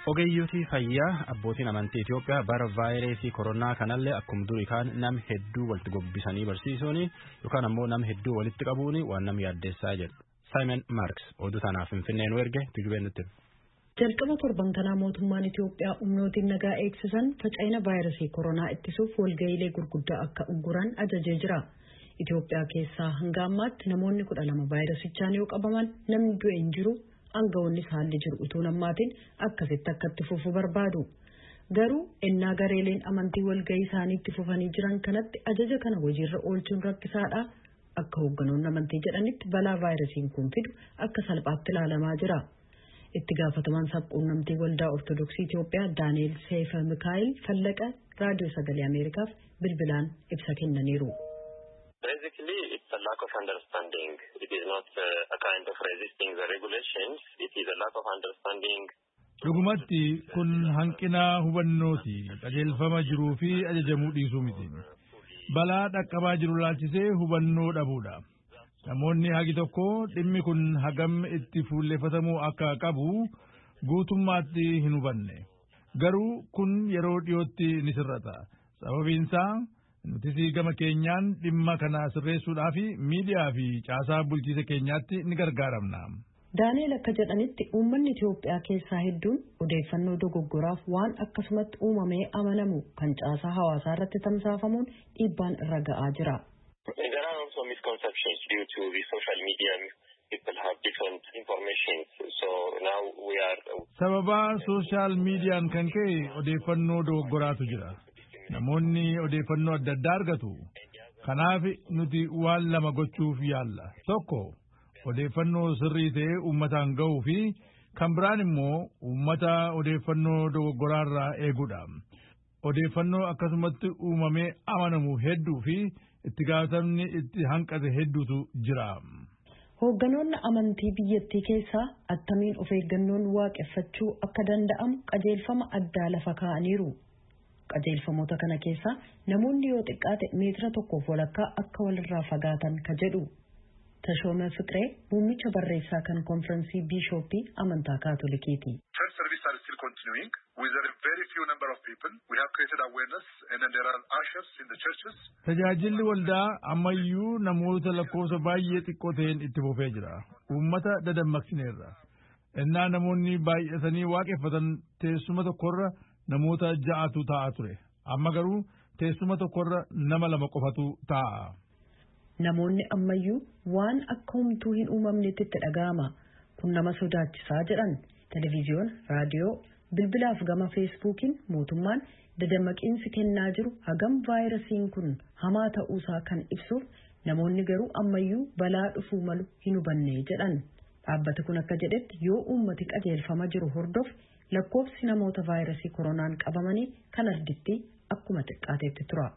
Ogeeyyotii fayyaa abbootiin amantii Itoophiyaa bara vaayirasii koronaa kanallee akkuma durii kaan nam hedduu walitti gobbisanii barsiisuun yookaan ammoo nam hedduu walitti qabuun waan nam yaaddeessaa jedhu. Simon Marks oduu tanaaf Finfinnee nu erge tujubee nutti. Jalqaba torban kanaa mootummaan Itoophiyaa humnootiin nagaa eegsisan faca'ina vaayirasii koronaa ittisuuf walga'iilee gurguddaa akka ugguran ajajee jira. Itoophiyaa keessaa hanga ammaatti namoonni 12 vaayirasichaan yoo qabaman namni du'e hin jiru. Aangawoonnis haalli jiru utuu nammaatiin akkasitti akkatti fufuu barbaadu. Garuu ennaa gareeleen amantii walga'ii isaaniitti fufanii jiran kanatti ajaja kana hojiirra oolchuun rakkisaadha. Akka hoogganoonni amantii jedhanitti balaa vaayirasiin kun fidu akka salphaatti ilaalamaa jira. Itti gaafatamaan sabquunnamtii waldaa Ortodoksii Itoophiyaa Daani'eel Seefa Mikaa'el Fallaqa raadiyoo sagalee Ameerikaaf bilbilaan ibsa kennaniiru. Basically, it's a lack of understanding. It is not a kind of resisting the regulations. It is a lack of understanding. Dhugumatti kun hanqina hubannooti qajeelfama jiruu fi ajajamuu dhiisuu miti. Balaa dhaqqabaa jiru laalchisee hubannoo dhabuudha. Namoonni hagi tokko dhimmi kun hagam itti fuulleeffatamuu akka qabu guutummaatti hin hubanne. Garuu kun yeroo dhiyootti ni sirrata. Sababiinsaa nuti gama keenyaan dhimma kana sirreessuudhaa fi miidiyaa fi caasaa bulchiisa keenyaatti ni gargaaramna. Daani'eel akka jedhanitti uummanni Itoophiyaa keessaa hedduun odeeffannoo dogoggoraaf waan akkasumatti uumamee amanamu kan caasaa hawaasaa irratti tamsaafamuun dhiibbaan irra ga'aa jira. There are also misconceptions due to the social media. People have different information. So now we are. Sababa social miidiyaan kan ka'e odeeffannoo dogoggoraatu jira. Namoonni odeeffannoo adda addaa argatu. Kanaaf nuti waan lama gochuuf yaalla. Tokko odeeffannoo sirrii ta'e uummataan ga'uu fi kan biraan immoo uummata odeeffannoo dogoggoraarraa eeguudha. Odeeffannoo akkasumatti uumamee amanamu hedduu fi itti gaafatamni itti hanqate hedduutu jira. Hoogganoonni amantii biyyattii keessaa attamiin of eeggannoon waaqeffachuu akka danda'amu qajeelfama addaa lafa kaa'aniiru. Qajeelfamoota kana keessa namoonni yoo xiqqaate meetira 1.5 akka walirraa fagaatan ka jedhu. Tashooma Fiqiree muummicha barreessaa kan konfiraansii biishooppii amantaa kaatolikiiti. Church services are still continuing with a very few number of people. We have created awareness and then there are ushers in the churches. Tajaajilli waldaa ammayyuu namoota lakkoofsa baay'ee xiqqoo ta'een itti fufee jira. Uummata dadammaqsineerra. Ennaa namoonni baay'atanii waaqeffatan teessuma tokkorra namoota 6tu taa'aa ture. Amma garuu teessuma tokkorra nama 2 qofatu taa'a. Namoonni ammayyuu waan akka humtuu hin uumamnetti itti dhaga'ama. Kun nama sodaachisaa jedhan. Televiziyoon, raadiyoo, bilbilaaf gama feesbuukiin mootummaan dadammaqiinsi kennaa jiru hagam vaayirasiin kun hamaa ta'uusaa kan ibsuuf namoonni garuu ammayyuu balaa dhufuu malu hin hubanne jedhan. Dhaabbati kun akka jedhetti yoo uummati qajeelfama jiru hordof lakkoofsi namoota vaayirasii koronaan qabamanii kan arditti akkuma xiqqaateetti tura.